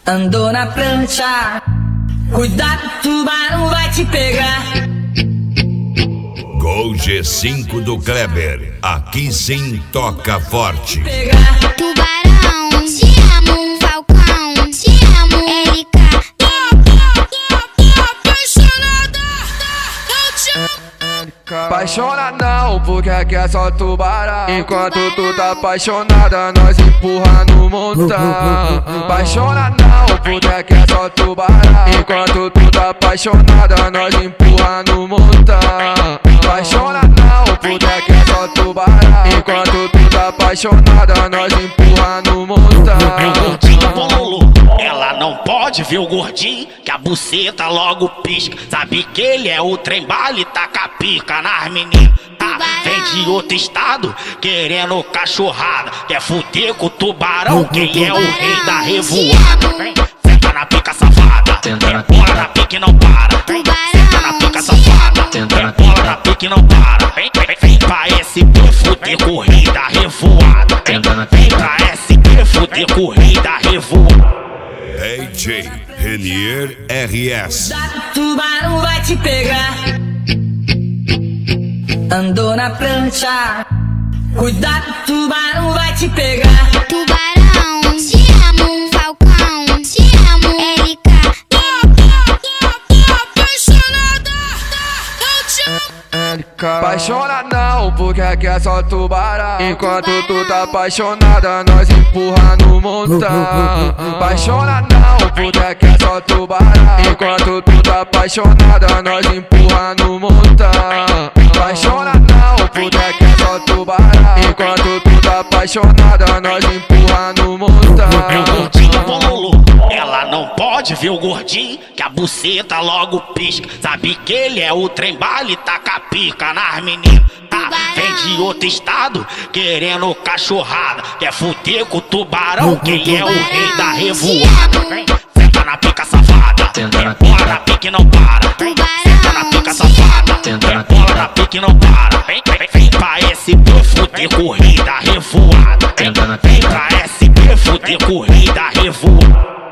Andou na prancha, cuidado, tubarão vai te pegar. Gol G5 do Kleber, aqui sim toca forte. Tubarão, te amo, Falcão, te amo, LK. Apaixona não, porque aqui é só tubarão. Enquanto tu tá apaixonada, nós empurra no montão. Apaixona não, porque aqui é só tubarão. Enquanto tu tá apaixonada, nós empurra no montão. Apaixona não, porque aqui é só tubarão. Enquanto tu tá apaixonada, nós empurra no montão. Gordinho bololô, ela não pode ver o gordinho, que a buceta logo pisca. Sabe que ele é o trem-bala e taca pica nas meninas. Vem de outro estado, querendo cachorrada. Quer fuder com o tubarão, quem é o rei da revoada. Vem, senta na pica safada, bola na pica e não para. Senta na pica safada, bola na pica e não para. Vem pra SP fuder com o rei da revoada. Vem pra SP fuder com o rei da revoada. DJ Renier RS. Tubarão vai te pegar. Andou na prancha, cuidado, tubarão vai te pegar. Tubarão, te amo, Falcão, te amo, LK. Apaixona não, porque aqui é só tubarão. Enquanto tu tá apaixonada, nós empurra no montão. Apaixona não, porque aqui é só tubarão. Enquanto tu tá apaixonada, nós empurra no montão. Apaixona não, porque aqui é só tubarão. Enquanto tu tá apaixonada, nós empurra no montão. Gordinho bololô, ela não pode ver o gordinho, que a buceta logo pisca. Sabe que ele é o trem-bala e taca pica nas meninas. Vem de outro estado, querendo cachorrada. Quer fuder com o tubarão, quem é o rei da revoada. Vem, senta na pica safada, bola na pica e não para. Senta na pica safada, bola na pica e não para. Vem pra SP fuder com o rei da revoada. Vem pra SP fuder com o rei da revoada.